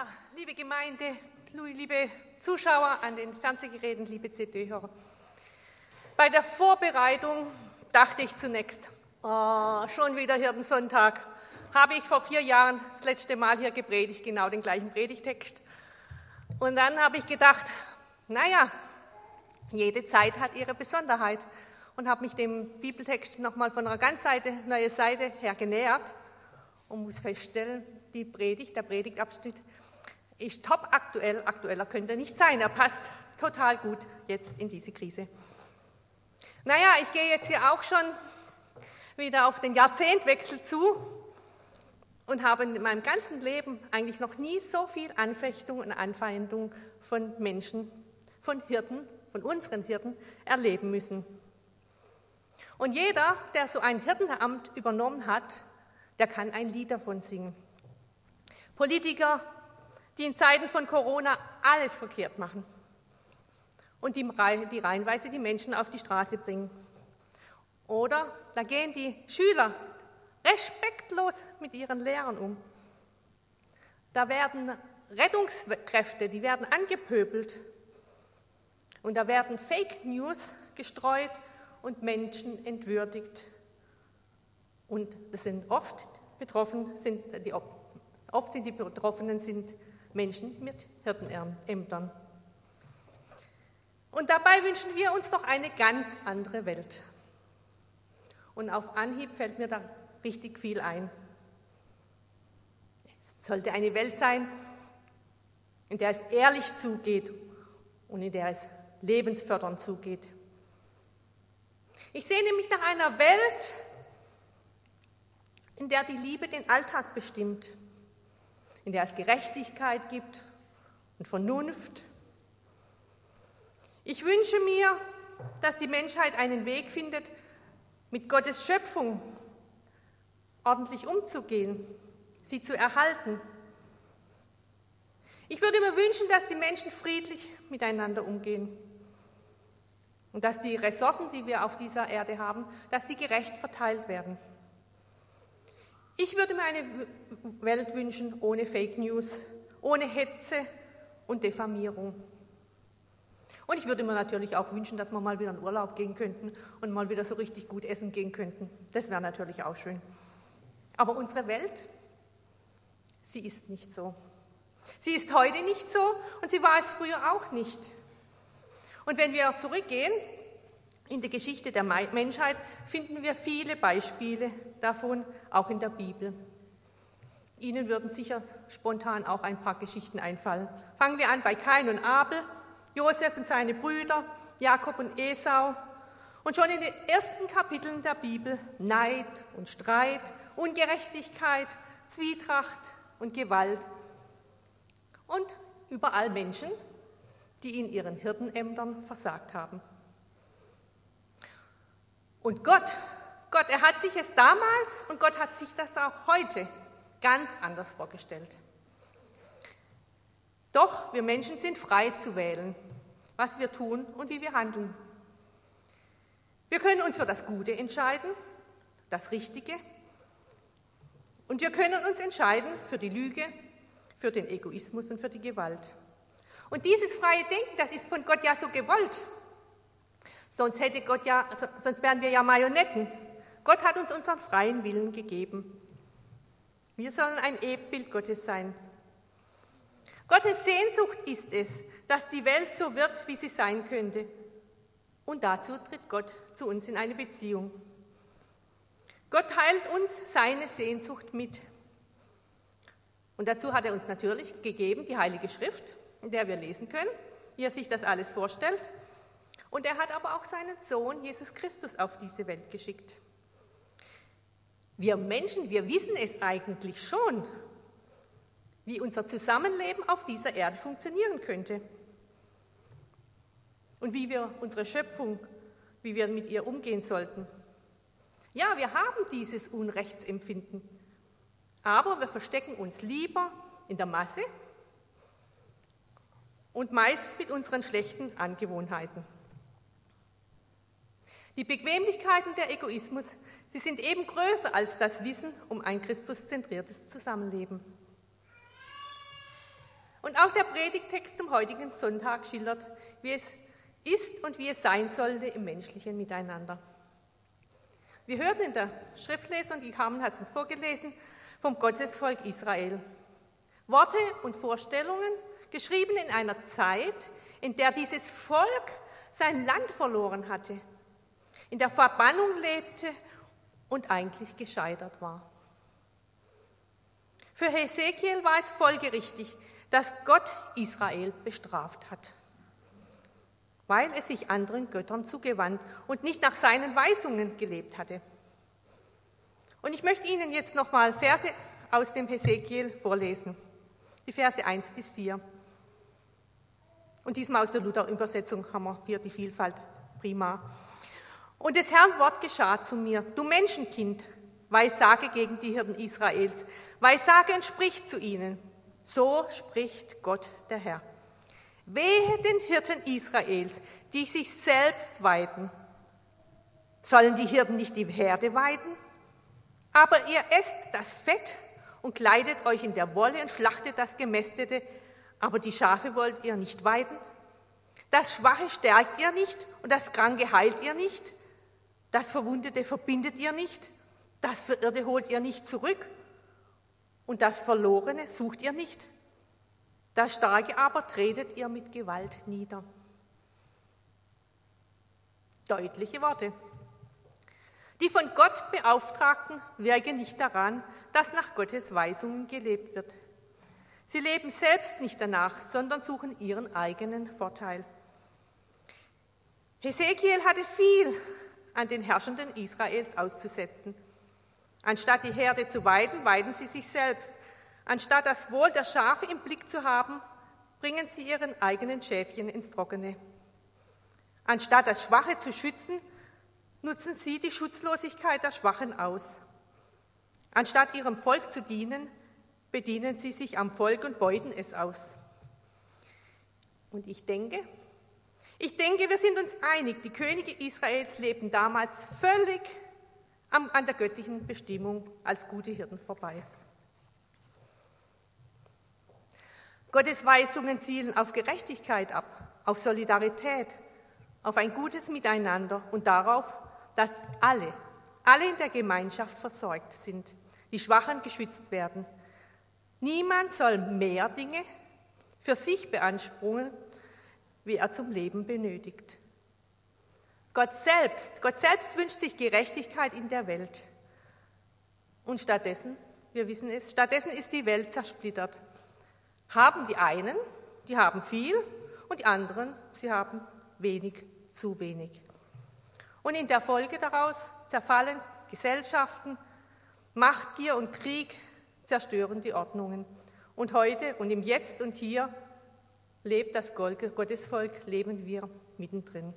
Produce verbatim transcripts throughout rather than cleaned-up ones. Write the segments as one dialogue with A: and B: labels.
A: Ja, liebe Gemeinde, liebe Zuschauer an den Fernsehgeräten, liebe C D-Hörer. Bei der Vorbereitung dachte ich zunächst, oh, schon wieder Hirtensonntag. Habe ich vor vier Jahren das letzte Mal hier gepredigt, genau den gleichen Predigtext. Und dann habe ich gedacht, naja, jede Zeit hat ihre Besonderheit. Und habe mich dem Bibeltext nochmal von einer ganz Seite, neue Seite her genähert und muss feststellen, die Predigt, der Predigtabschnitt ist top aktuell. Aktueller könnte er nicht sein. Er passt total gut jetzt in diese Krise. Naja, ich gehe jetzt hier auch schon wieder auf den Jahrzehntwechsel zu und habe in meinem ganzen Leben eigentlich noch nie so viel Anfechtung und Anfeindung von Menschen, von Hirten, von unseren Hirten erleben müssen. Und jeder, der so ein Hirtenamt übernommen hat, der kann ein Lied davon singen. Politiker, die in Zeiten von Corona alles verkehrt machen und die, die reihenweise die Menschen auf die Straße bringen. Oder da gehen die Schüler respektlos mit ihren Lehrern um. Da werden Rettungskräfte, die werden angepöbelt und da werden Fake News gestreut und Menschen entwürdigt. Und das sind oft betroffen, sind die, oft sind die Betroffenen sind Menschen mit Hirtenämtern. Und dabei wünschen wir uns doch eine ganz andere Welt. Und auf Anhieb fällt mir da richtig viel ein. Es sollte eine Welt sein, in der es ehrlich zugeht und in der es lebensfördernd zugeht. Ich sehne mich nach einer Welt, in der die Liebe den Alltag bestimmt, in der es Gerechtigkeit gibt und Vernunft. Ich wünsche mir, dass die Menschheit einen Weg findet, mit Gottes Schöpfung ordentlich umzugehen, sie zu erhalten. Ich würde mir wünschen, dass die Menschen friedlich miteinander umgehen und dass die Ressourcen, die wir auf dieser Erde haben, dass die gerecht verteilt werden. Ich würde mir eine Welt wünschen ohne Fake News, ohne Hetze und Diffamierung. Und ich würde mir natürlich auch wünschen, dass wir mal wieder in Urlaub gehen könnten und mal wieder so richtig gut essen gehen könnten. Das wäre natürlich auch schön. Aber unsere Welt, sie ist nicht so. Sie ist heute nicht so und sie war es früher auch nicht. Und wenn wir zurückgehen in die Geschichte der Menschheit, finden wir viele Beispiele davon, auch in der Bibel. Ihnen würden sicher spontan auch ein paar Geschichten einfallen. Fangen wir an bei Kain und Abel, Josef und seine Brüder, Jakob und Esau. Und schon in den ersten Kapiteln der Bibel Neid und Streit, Ungerechtigkeit, Zwietracht und Gewalt. Und überall Menschen, die in ihren Hirtenämtern versagt haben. Und Gott, Gott, er hat sich es damals und Gott hat sich das auch heute ganz anders vorgestellt. Doch wir Menschen sind frei zu wählen, was wir tun und wie wir handeln. Wir können uns für das Gute entscheiden, das Richtige, und wir können uns entscheiden für die Lüge, für den Egoismus und für die Gewalt. Und dieses freie Denken, das ist von Gott ja so gewollt. Sonst hätte Gott ja, sonst wären wir ja Marionetten. Gott hat uns unseren freien Willen gegeben. Wir sollen ein Ebenbild Gottes sein. Gottes Sehnsucht ist es, dass die Welt so wird, wie sie sein könnte. Und dazu tritt Gott zu uns in eine Beziehung. Gott teilt uns seine Sehnsucht mit. Und dazu hat er uns natürlich gegeben die Heilige Schrift, in der wir lesen können, wie er sich das alles vorstellt. Und er hat aber auch seinen Sohn Jesus Christus auf diese Welt geschickt. Wir Menschen, wir wissen es eigentlich schon, wie unser Zusammenleben auf dieser Erde funktionieren könnte. Und wie wir unsere Schöpfung, wie wir mit ihr umgehen sollten. Ja, wir haben dieses Unrechtsempfinden, aber wir verstecken uns lieber in der Masse und meist mit unseren schlechten Angewohnheiten. Die Bequemlichkeit und der Egoismus, sie sind eben größer als das Wissen um ein christuszentriertes Zusammenleben. Und auch der Predigttext zum heutigen Sonntag schildert, wie es ist und wie es sein sollte im menschlichen Miteinander. Wir hörten in der Schriftlesung, die Carmen hat es uns vorgelesen, vom Gottesvolk Israel. Worte und Vorstellungen, geschrieben in einer Zeit, in der dieses Volk sein Land verloren hatte, in der Verbannung lebte und eigentlich gescheitert war. Für Hesekiel war es folgerichtig, dass Gott Israel bestraft hat, weil es sich anderen Göttern zugewandt und nicht nach seinen Weisungen gelebt hatte. Und ich möchte Ihnen jetzt nochmal Verse aus dem Hesekiel vorlesen, die Verse eins bis vier. Und diesmal aus der Luther-Übersetzung haben wir hier die Vielfalt prima. Und des Herrn Wort geschah zu mir, du Menschenkind, weissage gegen die Hirten Israels, weissage und sprich zu ihnen. So spricht Gott der Herr. Wehe den Hirten Israels, die sich selbst weiden. Sollen die Hirten nicht die Herde weiden? Aber ihr esst das Fett und kleidet euch in der Wolle und schlachtet das Gemästete, aber die Schafe wollt ihr nicht weiden? Das Schwache stärkt ihr nicht und das Kranke heilt ihr nicht? Das Verwundete verbindet ihr nicht? Das Verirrte holt ihr nicht zurück? Und das Verlorene sucht ihr nicht? Das Starke aber tretet ihr mit Gewalt nieder. Deutliche Worte. Die von Gott Beauftragten wirken nicht daran, dass nach Gottes Weisungen gelebt wird. Sie leben selbst nicht danach, sondern suchen ihren eigenen Vorteil. Hesekiel hatte viel an den Herrschenden Israels auszusetzen. Anstatt die Herde zu weiden, weiden sie sich selbst. Anstatt das Wohl der Schafe im Blick zu haben, bringen sie ihren eigenen Schäfchen ins Trockene. Anstatt das Schwache zu schützen, nutzen sie die Schutzlosigkeit der Schwachen aus. Anstatt ihrem Volk zu dienen, bedienen sie sich am Volk und beuten es aus. Und ich denke, ich denke, wir sind uns einig, die Könige Israels lebten damals völlig an der göttlichen Bestimmung als gute Hirten vorbei. Gottes Weisungen zielen auf Gerechtigkeit ab, auf Solidarität, auf ein gutes Miteinander und darauf, dass alle, alle in der Gemeinschaft versorgt sind, die Schwachen geschützt werden. Niemand soll mehr Dinge für sich beanspruchen, wie er zum Leben benötigt. Gott selbst, Gott selbst wünscht sich Gerechtigkeit in der Welt. Und stattdessen, wir wissen es, stattdessen ist die Welt zersplittert. Haben die einen, die haben viel, und die anderen, sie haben wenig, zu wenig. Und in der Folge daraus zerfallen Gesellschaften, Machtgier und Krieg zerstören die Ordnungen. Und heute und im Jetzt und Hier lebt das Gottesvolk, leben wir mittendrin.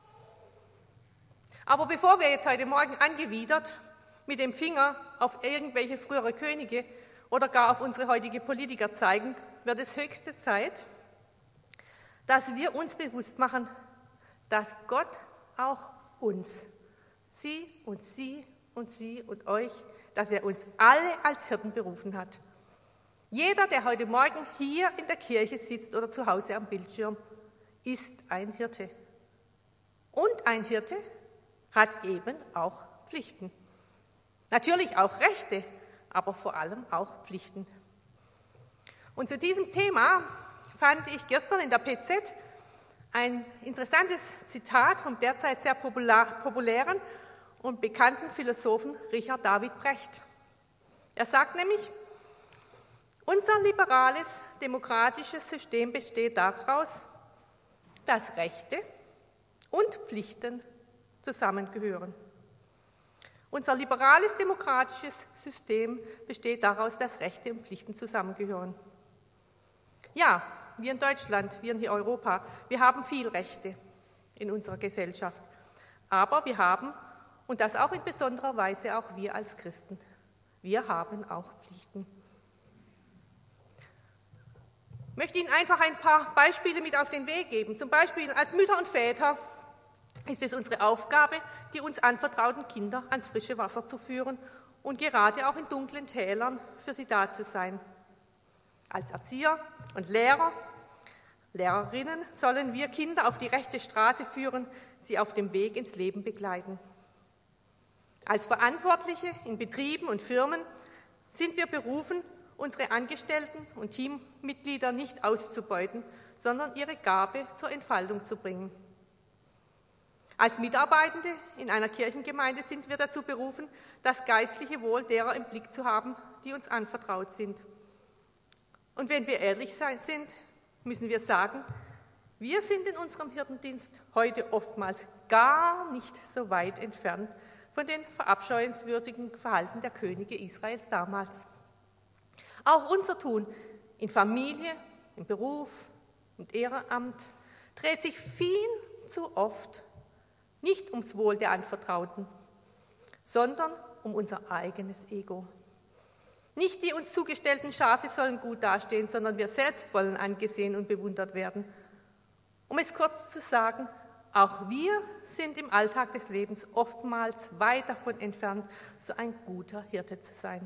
A: Aber bevor wir jetzt heute Morgen angewidert mit dem Finger auf irgendwelche frühere Könige oder gar auf unsere heutige Politiker zeigen, wird es höchste Zeit, dass wir uns bewusst machen, dass Gott auch uns, Sie und Sie und Sie und euch, dass er uns alle als Hirten berufen hat. Jeder, der heute Morgen hier in der Kirche sitzt oder zu Hause am Bildschirm, ist ein Hirte. Und ein Hirte hat eben auch Pflichten. Natürlich auch Rechte, aber vor allem auch Pflichten. Und zu diesem Thema fand ich gestern in der P Z ein interessantes Zitat vom derzeit sehr populären und bekannten Philosophen Richard David Brecht. Er sagt nämlich, unser liberales, demokratisches System besteht daraus, dass Rechte und Pflichten zusammengehören. Unser liberales, demokratisches System besteht daraus, dass Rechte und Pflichten zusammengehören. Ja, wir in Deutschland, wir in Europa, wir haben viel Rechte in unserer Gesellschaft. Aber wir haben, und das auch in besonderer Weise auch wir als Christen, wir haben auch Pflichten. Ich möchte Ihnen einfach ein paar Beispiele mit auf den Weg geben. Zum Beispiel als Mütter und Väter ist es unsere Aufgabe, die uns anvertrauten Kinder ans frische Wasser zu führen und gerade auch in dunklen Tälern für sie da zu sein. Als Erzieher und Lehrer, Lehrerinnen sollen wir Kinder auf die rechte Straße führen, sie auf dem Weg ins Leben begleiten. Als Verantwortliche in Betrieben und Firmen sind wir berufen, unsere Angestellten und Teammitglieder nicht auszubeuten, sondern ihre Gabe zur Entfaltung zu bringen. Als Mitarbeitende in einer Kirchengemeinde sind wir dazu berufen, das geistliche Wohl derer im Blick zu haben, die uns anvertraut sind. Und wenn wir ehrlich sind, müssen wir sagen, wir sind in unserem Hirtendienst heute oftmals gar nicht so weit entfernt von den verabscheuenswürdigen Verhalten der Könige Israels damals. Auch unser Tun in Familie, im Beruf und Ehrenamt dreht sich viel zu oft nicht ums Wohl der Anvertrauten, sondern um unser eigenes Ego. Nicht die uns zugestellten Schafe sollen gut dastehen, sondern wir selbst wollen angesehen und bewundert werden. Um es kurz zu sagen, auch wir sind im Alltag des Lebens oftmals weit davon entfernt, so ein guter Hirte zu sein.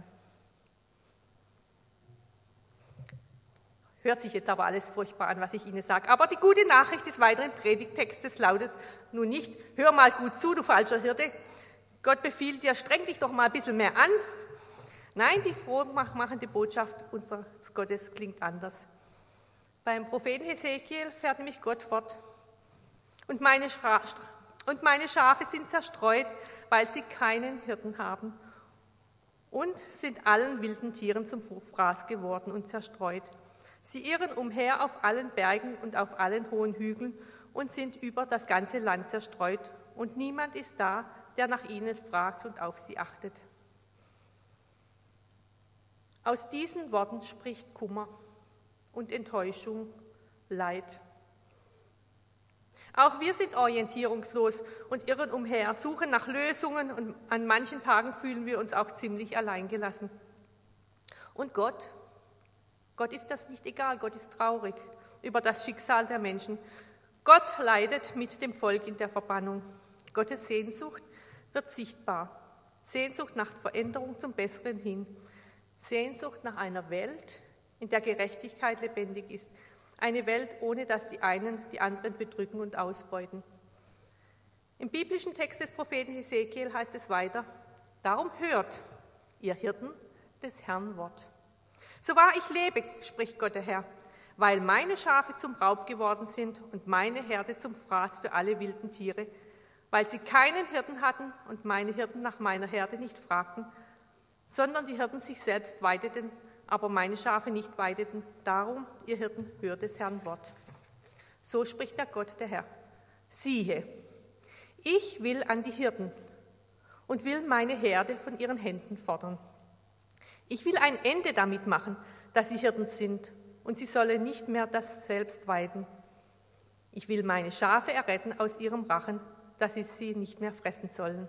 A: Hört sich jetzt aber alles furchtbar an, was ich Ihnen sage. Aber die gute Nachricht des weiteren Predigttextes lautet nun nicht, hör mal gut zu, du falscher Hirte, Gott befiehlt dir, streng dich doch mal ein bisschen mehr an. Nein, die frohmachende Botschaft unseres Gottes klingt anders. Beim Propheten Hesekiel fährt nämlich Gott fort. Und meine, Schra- und meine Schafe sind zerstreut, weil sie keinen Hirten haben und sind allen wilden Tieren zum Fraß geworden und zerstreut. Sie irren umher auf allen Bergen und auf allen hohen Hügeln und sind über das ganze Land zerstreut. Und niemand ist da, der nach ihnen fragt und auf sie achtet. Aus diesen Worten spricht Kummer und Enttäuschung, Leid. Auch wir sind orientierungslos und irren umher, suchen nach Lösungen und an manchen Tagen fühlen wir uns auch ziemlich alleingelassen. Und Gott, Gott ist das nicht egal, Gott ist traurig über das Schicksal der Menschen. Gott leidet mit dem Volk in der Verbannung. Gottes Sehnsucht wird sichtbar. Sehnsucht nach Veränderung zum Besseren hin. Sehnsucht nach einer Welt, in der Gerechtigkeit lebendig ist. Eine Welt, ohne dass die einen die anderen bedrücken und ausbeuten. Im biblischen Text des Propheten Hesekiel heißt es weiter, darum hört, ihr Hirten, des Herrn Wort. So wahr ich lebe, spricht Gott der Herr, weil meine Schafe zum Raub geworden sind und meine Herde zum Fraß für alle wilden Tiere, weil sie keinen Hirten hatten und meine Hirten nach meiner Herde nicht fragten, sondern die Hirten sich selbst weideten, aber meine Schafe nicht weideten. Darum, ihr Hirten, hört des Herrn Wort. So spricht der Gott, der Herr. Siehe, ich will an die Hirten und will meine Herde von ihren Händen fordern. Ich will ein Ende damit machen, dass sie Hirten sind, und sie sollen nicht mehr das selbst weiden. Ich will meine Schafe erretten aus ihrem Rachen, dass sie sie nicht mehr fressen sollen.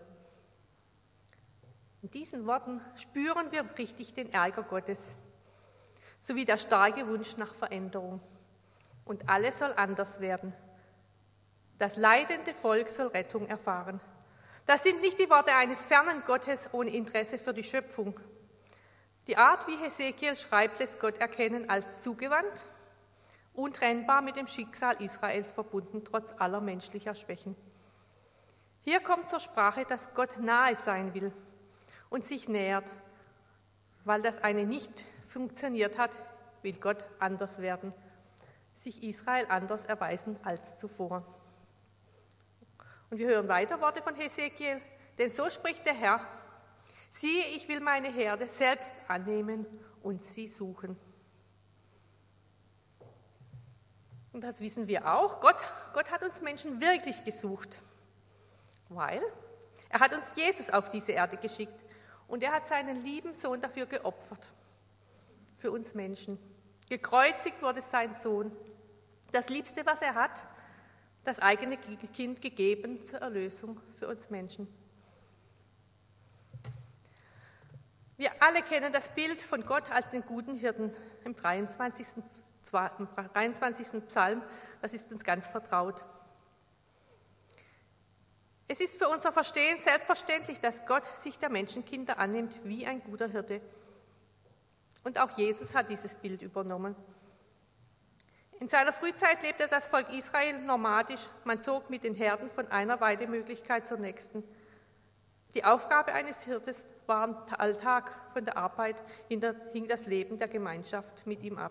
A: In diesen Worten spüren wir richtig den Ärger Gottes, sowie der starke Wunsch nach Veränderung. Und alles soll anders werden. Das leidende Volk soll Rettung erfahren. Das sind nicht die Worte eines fernen Gottes ohne Interesse für die Schöpfung. Die Art, wie Hesekiel schreibt, lässt Gott erkennen als zugewandt, untrennbar mit dem Schicksal Israels verbunden, trotz aller menschlicher Schwächen. Hier kommt zur Sprache, dass Gott nahe sein will und sich nähert. Weil das eine nicht funktioniert hat, will Gott anders werden, sich Israel anders erweisen als zuvor. Und wir hören weiter Worte von Hesekiel, denn so spricht der Herr, siehe, ich will meine Herde selbst annehmen und sie suchen. Und das wissen wir auch, Gott, Gott hat uns Menschen wirklich gesucht, weil er hat uns Jesus auf diese Erde geschickt und er hat seinen lieben Sohn dafür geopfert, für uns Menschen. Gekreuzigt wurde sein Sohn, das Liebste, was er hat, das eigene Kind gegeben zur Erlösung für uns Menschen. Wir alle kennen das Bild von Gott als den guten Hirten im dreiundzwanzigsten. im dreiundzwanzigsten Psalm, das ist uns ganz vertraut. Es ist für unser Verstehen selbstverständlich, dass Gott sich der Menschenkinder annimmt wie ein guter Hirte. Und auch Jesus hat dieses Bild übernommen. In seiner Frühzeit lebte das Volk Israel nomadisch. Man zog mit den Herden von einer Weidemöglichkeit zur nächsten. Die Aufgabe eines Hirtes war am Alltag von der Arbeit, hing das Leben der Gemeinschaft mit ihm ab.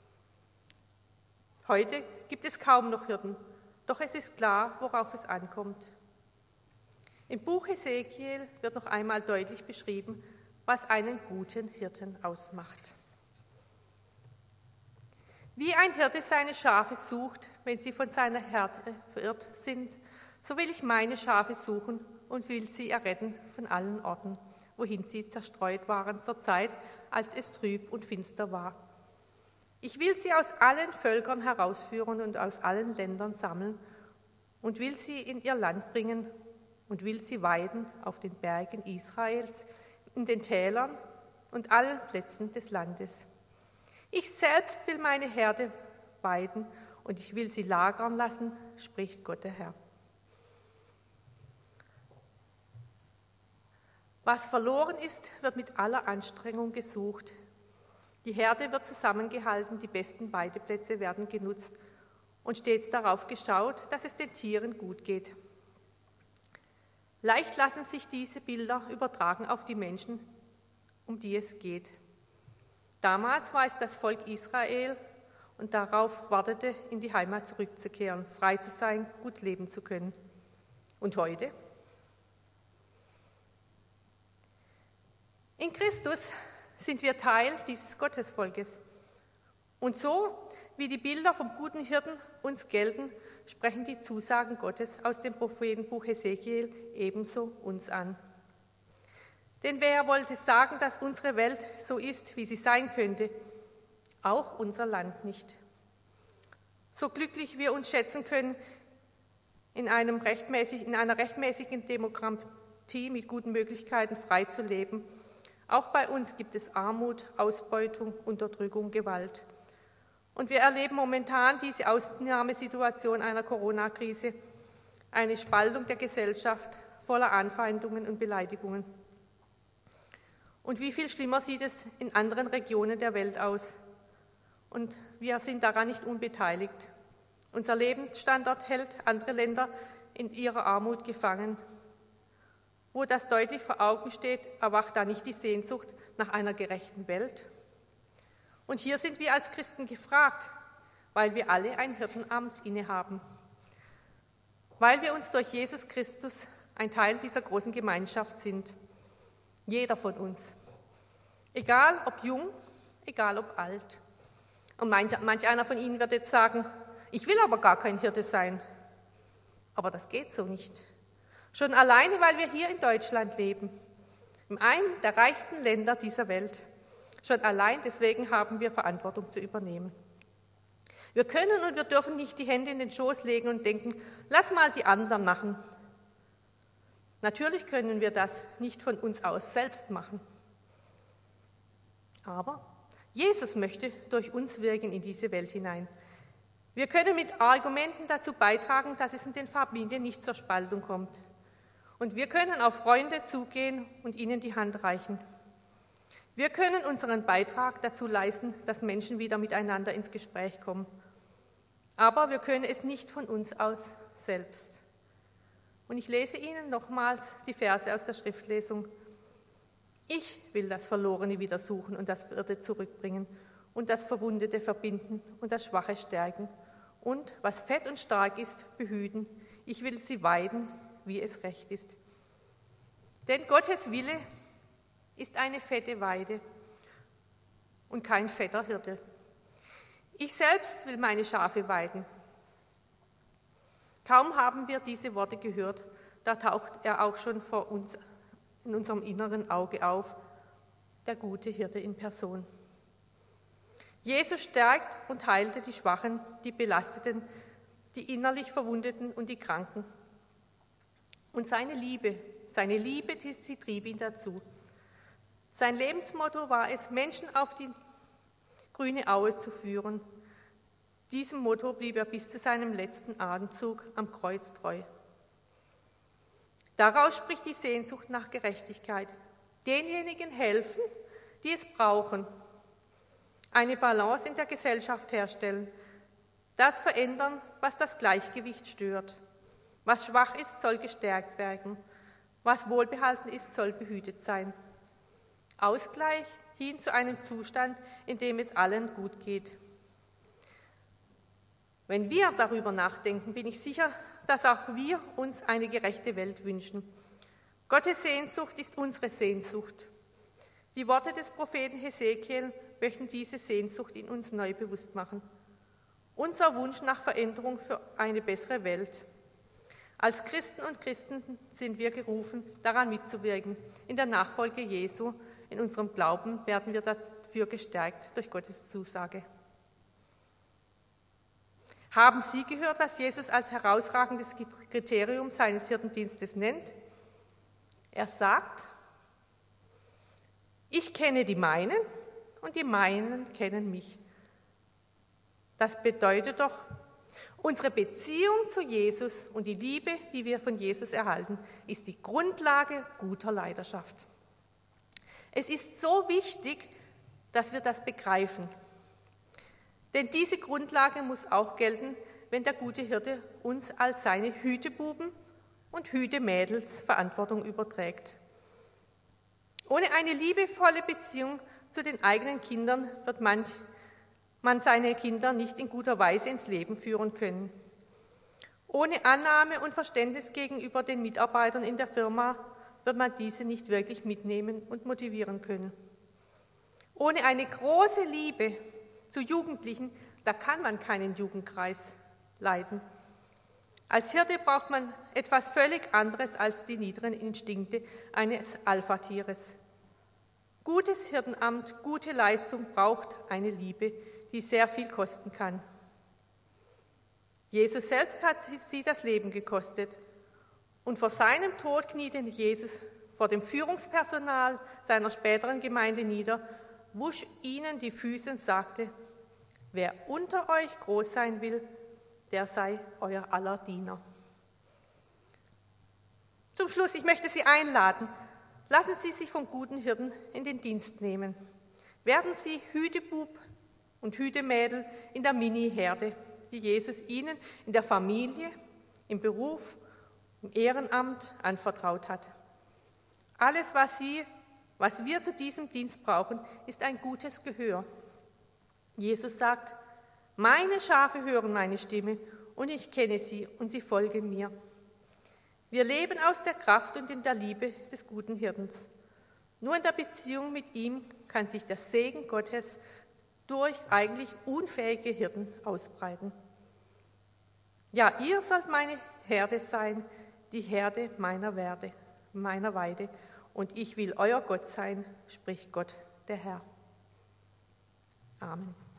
A: Heute gibt es kaum noch Hirten, doch es ist klar, worauf es ankommt. Im Buch Hesekiel wird noch einmal deutlich beschrieben, was einen guten Hirten ausmacht. Wie ein Hirte seine Schafe sucht, wenn sie von seiner Herde verirrt sind, so will ich meine Schafe suchen und will sie erretten von allen Orten, wohin sie zerstreut waren zur Zeit, als es trüb und finster war. Ich will sie aus allen Völkern herausführen und aus allen Ländern sammeln und will sie in ihr Land bringen und will sie weiden auf den Bergen Israels, in den Tälern und allen Plätzen des Landes. Ich selbst will meine Herde weiden und ich will sie lagern lassen, spricht Gott der Herr. Was verloren ist, wird mit aller Anstrengung gesucht. Die Herde wird zusammengehalten, die besten Weideplätze werden genutzt und stets darauf geschaut, dass es den Tieren gut geht. Leicht lassen sich diese Bilder übertragen auf die Menschen, um die es geht. Damals war es das Volk Israel und darauf wartete, in die Heimat zurückzukehren, frei zu sein, gut leben zu können. Und heute? In Christus sind wir Teil dieses Gottesvolkes. Und so, wie die Bilder vom guten Hirten uns gelten, sprechen die Zusagen Gottes aus dem Prophetenbuch Hesekiel ebenso uns an. Denn wer wollte sagen, dass unsere Welt so ist, wie sie sein könnte? Auch unser Land nicht. So glücklich wir uns schätzen können, in, einem rechtmäßig, in einer rechtmäßigen Demokratie mit guten Möglichkeiten frei zu leben, auch bei uns gibt es Armut, Ausbeutung, Unterdrückung, Gewalt. Und wir erleben momentan diese Ausnahmesituation einer Corona-Krise, eine Spaltung der Gesellschaft voller Anfeindungen und Beleidigungen. Und wie viel schlimmer sieht es in anderen Regionen der Welt aus? Und wir sind daran nicht unbeteiligt. Unser Lebensstandard hält andere Länder in ihrer Armut gefangen. Wo das deutlich vor Augen steht, erwacht da nicht die Sehnsucht nach einer gerechten Welt? Und hier sind wir als Christen gefragt, weil wir alle ein Hirtenamt innehaben, weil wir uns durch Jesus Christus ein Teil dieser großen Gemeinschaft sind. Jeder von uns, egal ob jung, egal ob alt. Und manch, manch einer von Ihnen wird jetzt sagen, ich will aber gar kein Hirte sein. Aber das geht so nicht. Schon alleine, weil wir hier in Deutschland leben, in einem der reichsten Länder dieser Welt. Schon allein deswegen haben wir Verantwortung zu übernehmen. Wir können und wir dürfen nicht die Hände in den Schoß legen und denken, lass mal die anderen machen. Natürlich können wir das nicht von uns aus selbst machen. Aber Jesus möchte durch uns wirken in diese Welt hinein. Wir können mit Argumenten dazu beitragen, dass es in den Familien nicht zur Spaltung kommt. Und wir können auf Freunde zugehen und ihnen die Hand reichen. Wir können unseren Beitrag dazu leisten, dass Menschen wieder miteinander ins Gespräch kommen. Aber wir können es nicht von uns aus selbst. Und ich lese Ihnen nochmals die Verse aus der Schriftlesung. Ich will das Verlorene wieder suchen und das Verirrte zurückbringen und das Verwundete verbinden und das Schwache stärken und, was fett und stark ist, behüten. Ich will sie weiden, wie es recht ist. Denn Gottes Wille ist eine fette Weide und kein fetter Hirte. Ich selbst will meine Schafe weiden. Kaum haben wir diese Worte gehört, da taucht er auch schon vor uns in unserem inneren Auge auf, der gute Hirte in Person. Jesus stärkt und heilte die Schwachen, die Belasteten, die innerlich Verwundeten und die Kranken. Und seine Liebe, seine Liebe, die, sie trieb ihn dazu. Sein Lebensmotto war es, Menschen auf die grüne Aue zu führen. Diesem Motto blieb er bis zu seinem letzten Atemzug am Kreuz treu. Daraus spricht die Sehnsucht nach Gerechtigkeit. Denjenigen helfen, die es brauchen. eine Balance in der Gesellschaft herstellen, das verändern, was das Gleichgewicht stört. Was schwach ist, soll gestärkt werden. Was wohlbehalten ist, soll behütet sein. Ausgleich hin zu einem Zustand, in dem es allen gut geht. Wenn wir darüber nachdenken, bin ich sicher, dass auch wir uns eine gerechte Welt wünschen. Gottes Sehnsucht ist unsere Sehnsucht. Die Worte des Propheten Hesekiel möchten diese Sehnsucht in uns neu bewusst machen. Unser Wunsch nach Veränderung für eine bessere Welt. Als Christen und Christen sind wir gerufen, daran mitzuwirken. In der Nachfolge Jesu, in unserem Glauben werden wir dafür gestärkt durch Gottes Zusage. Haben Sie gehört, was Jesus als herausragendes Kriterium seines Hirtendienstes nennt? Er sagt, ich kenne die meinen und die meinen kennen mich. Das bedeutet doch, unsere Beziehung zu Jesus und die Liebe, die wir von Jesus erhalten, ist die Grundlage guter Leiterschaft. Es ist so wichtig, dass wir das begreifen. Denn diese Grundlage muss auch gelten, wenn der gute Hirte uns als seine Hütebuben und Hütemädels Verantwortung überträgt. Ohne eine liebevolle Beziehung zu den eigenen Kindern wird manch, man seine Kinder nicht in guter Weise ins Leben führen können. Ohne Annahme und Verständnis gegenüber den Mitarbeitern in der Firma wird man diese nicht wirklich mitnehmen und motivieren können. Ohne eine große Liebe zu Jugendlichen, da kann man keinen Jugendkreis leiten. Als Hirte braucht man etwas völlig anderes als die niederen Instinkte eines Alpha-Tieres. Gutes Hirtenamt, gute Leistung braucht eine Liebe, die sehr viel kosten kann. Jesus selbst hat sie das Leben gekostet. Und vor seinem Tod kniete Jesus vor dem Führungspersonal seiner späteren Gemeinde nieder, wusch ihnen die Füße und sagte, wer unter euch groß sein will, der sei euer aller Diener. Zum Schluss, ich möchte Sie einladen, lassen Sie sich vom guten Hirten in den Dienst nehmen. Werden Sie Hütebub und Hütemädel in der Mini-Herde, die Jesus Ihnen in der Familie, im Beruf, im Ehrenamt anvertraut hat. Alles, was Sie, was wir zu diesem Dienst brauchen, ist ein gutes Gehör. Jesus sagt, meine Schafe hören meine Stimme und ich kenne sie und sie folgen mir. Wir leben aus der Kraft und in der Liebe des guten Hirtens. Nur in der Beziehung mit ihm kann sich der Segen Gottes durch eigentlich unfähige Hirten ausbreiten. Ja, ihr sollt meine Herde sein, die Herde meiner Werde, meiner Weide, und ich will euer Gott sein, spricht Gott, der Herr. Amen.